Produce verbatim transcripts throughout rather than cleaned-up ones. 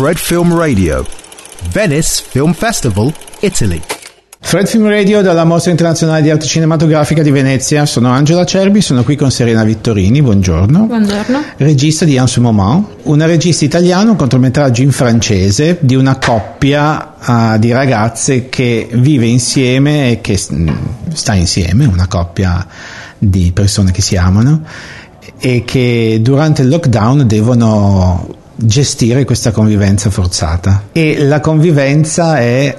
Fred Film Radio, Venice Film Festival, Italy. Fred Film Radio dalla Mostra Internazionale di Arte Cinematografica di Venezia. Sono Angela Cerbi, sono qui con Serena Vittorini, buongiorno. Buongiorno. Regista di En ce moment, una regista italiana, un cortometraggio in francese di una coppia uh, di ragazze che vive insieme e che sta insieme, una coppia di persone che si amano e che durante il lockdown devono gestire questa convivenza forzata. E la convivenza è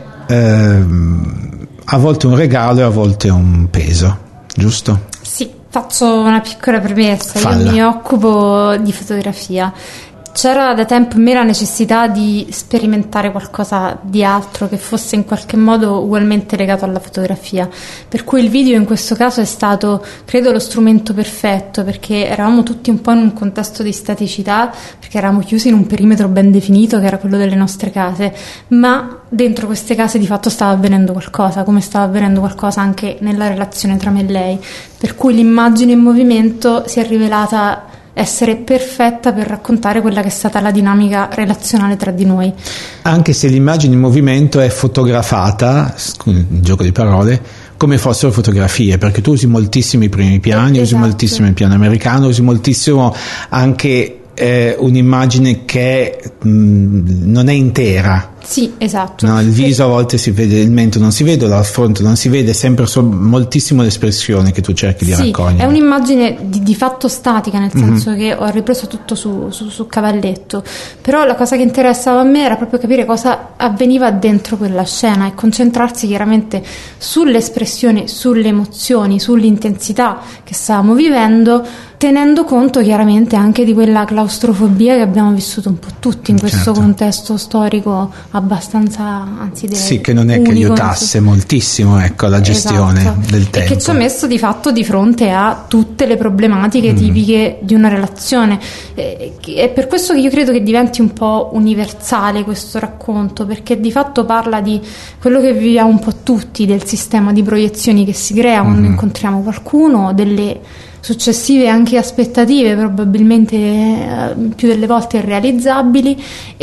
ehm, a volte un regalo e a volte un peso, giusto? Sì, faccio una piccola premessa. Falla. Io mi occupo di fotografia. C'era da tempo in me la necessità di sperimentare qualcosa di altro che fosse in qualche modo ugualmente legato alla fotografia, per cui il video in questo caso è stato, credo, lo strumento perfetto, perché eravamo tutti un po' in un contesto di staticità, perché eravamo chiusi in un perimetro ben definito che era quello delle nostre case, ma dentro queste case di fatto stava avvenendo qualcosa, come stava avvenendo qualcosa anche nella relazione tra me e lei, per cui l'immagine in movimento si è rivelata essere perfetta per raccontare quella che è stata la dinamica relazionale tra di noi. Anche se l'immagine in movimento è fotografata, scusi, un gioco di parole, come fossero fotografie, perché tu usi moltissimo i primi piani, esatto. Usi moltissimo il piano americano, usi moltissimo anche eh, un'immagine che mh, non è intera. Sì, esatto. No, il viso a volte si vede, il mento non si vede, l'affronto non si vede, sempre so, moltissimo l'espressione che tu cerchi di sì, raccogliere. È un'immagine di, di fatto statica, nel senso Mm-hmm. che ho ripreso tutto su, su, su cavalletto, però la cosa che interessava a me era proprio capire cosa avveniva dentro quella scena e concentrarsi chiaramente sulle espressioni, sulle emozioni, sull'intensità che stavamo vivendo, tenendo conto chiaramente anche di quella claustrofobia che abbiamo vissuto un po' tutti in questo certo. contesto storico abbastanza, anzi direi sì, che non è unico, che aiutasse moltissimo, ecco, la gestione esatto. del tempo, e che ci ha messo di fatto di fronte a tutte le problematiche mm. tipiche di una relazione. Eh, è per questo che io credo che diventi un po' universale questo racconto, perché di fatto parla di quello che viviamo un po' tutti, del sistema di proiezioni che si crea quando mm. incontriamo qualcuno, delle successive anche aspettative probabilmente eh, più delle volte irrealizzabili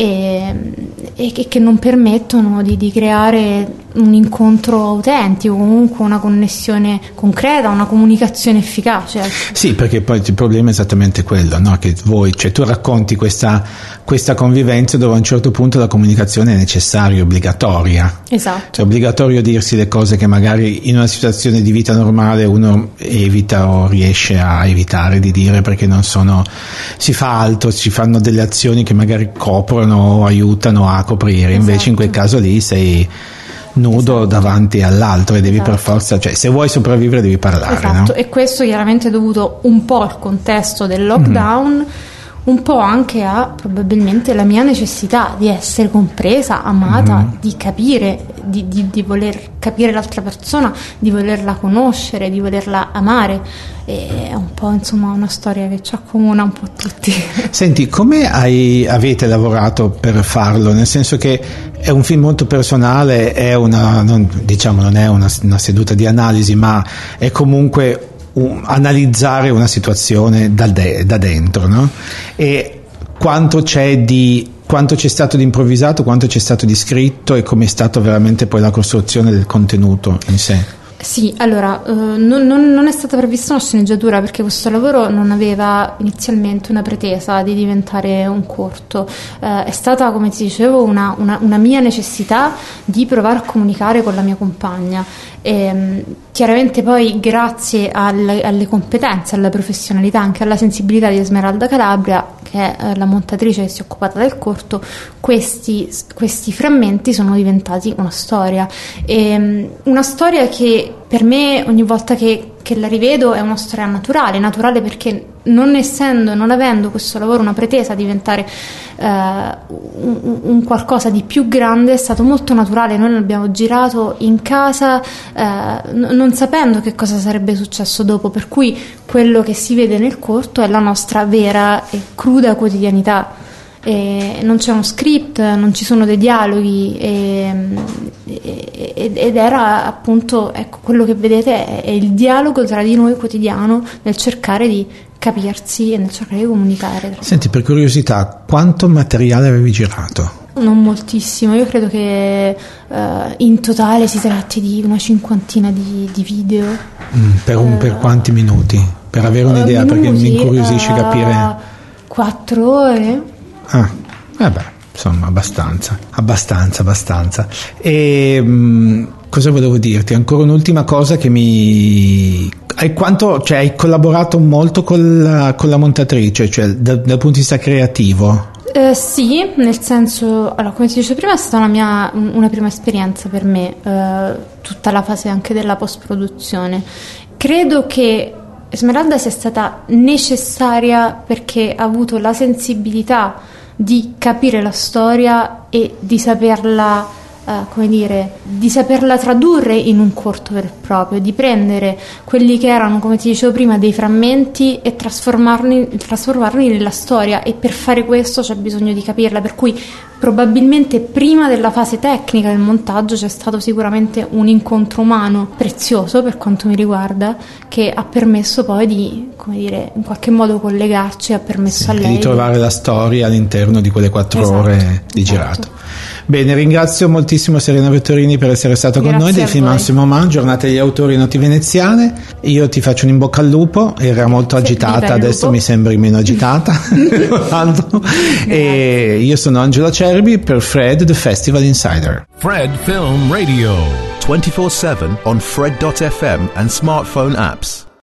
e, e che, che non permettono di, di creare un incontro autentico, comunque una connessione concreta, una comunicazione efficace. Sì, perché poi il problema è esattamente quello, no? Che voi, cioè tu racconti questa, questa convivenza dove a un certo punto la comunicazione è necessaria, obbligatoria. Esatto. Cioè, è obbligatorio dirsi le cose che magari in una situazione di vita normale uno evita o riesce a evitare di dire perché non sono, si fa altro, si fanno delle azioni che magari coprono o aiutano a coprire, invece esatto. in quel caso lì sei nudo esatto. davanti all'altro e devi esatto. per forza, cioè se vuoi sopravvivere devi parlare, esatto. no? E questo chiaramente è dovuto un po' al contesto del lockdown, mm. un po' anche a probabilmente la mia necessità di essere compresa, amata, mm. di capire, di, di, di voler capire l'altra persona, di volerla conoscere, di volerla amare. È un po' insomma una storia che ci accomuna un po' tutti. Senti, come hai, avete lavorato per farlo? Nel senso che è un film molto personale, è una, non, diciamo non è una, una seduta di analisi, ma è comunque un, analizzare una situazione da, de, da dentro, no? E quanto c'è di quanto c'è stato di improvvisato, quanto c'è stato di scritto e come è stato veramente poi la costruzione del contenuto in sé? Sì, allora, eh, non, non, non è stata prevista una sceneggiatura perché questo lavoro non aveva inizialmente una pretesa di diventare un corto, eh, è stata, come ti dicevo, una, una, una mia necessità di provare a comunicare con la mia compagna. E, chiaramente poi grazie alle, alle competenze, alla professionalità, anche alla sensibilità di Esmeralda Calabria, che è la montatrice che si è occupata del corto, questi, questi frammenti sono diventati una storia, e, una storia che per me ogni volta che, che la rivedo è una storia naturale, naturale perché non essendo, non avendo questo lavoro una pretesa di diventare uh, un, un qualcosa di più grande, è stato molto naturale. Noi l'abbiamo girato in casa uh, n- non sapendo che cosa sarebbe successo dopo, per cui quello che si vede nel corto è la nostra vera e cruda quotidianità. E non c'è uno script, non ci sono dei dialoghi e, e, ed era appunto, ecco, quello che vedete è, è il dialogo tra di noi quotidiano nel cercare di capirsi e nel cercare di comunicare. Senti, per curiosità, quanto materiale avevi girato? Non moltissimo, io credo che uh, in totale si tratti di una cinquantina di, di video. Mm, per, un, uh, per quanti minuti? Per avere un'idea, uh, minuti, perché mi incuriosisce uh, capire. Quattro ore. Ah, vabbè, insomma, abbastanza, abbastanza, abbastanza. E mh, cosa volevo dirti? Ancora un'ultima cosa che mi... Hai, quanto, cioè, hai collaborato molto con la, con la montatrice, cioè dal, dal punto di vista creativo? Eh, sì, nel senso, allora, come ti dicevo prima, è stata una mia una prima esperienza per me, eh, tutta la fase anche della post-produzione. Credo che Esmeralda sia stata necessaria perché ha avuto la sensibilità di capire la storia e di saperla Uh, come dire, di saperla tradurre in un corto vero e proprio, di prendere quelli che erano, come ti dicevo prima, dei frammenti e trasformarli, trasformarli nella storia, e per fare questo c'è bisogno di capirla, per cui probabilmente prima della fase tecnica del montaggio c'è stato sicuramente un incontro umano prezioso per quanto mi riguarda, che ha permesso poi di, come dire, in qualche modo collegarci, ha permesso sì, a lei di trovare di... la storia all'interno di quelle quattro esatto, ore di esatto. girato. Bene, ringrazio moltissimo Serena Vettorini per essere stata con noi del Film Massimo Man, giornata degli autori noti veneziane. Io ti faccio un in bocca al lupo, era molto sì, agitata, adesso mi sembri meno agitata. E io sono Angela Cerbi per Fred, The Festival Insider. Fred Film Radio twenty-four seven on Fred dot f m and smartphone apps.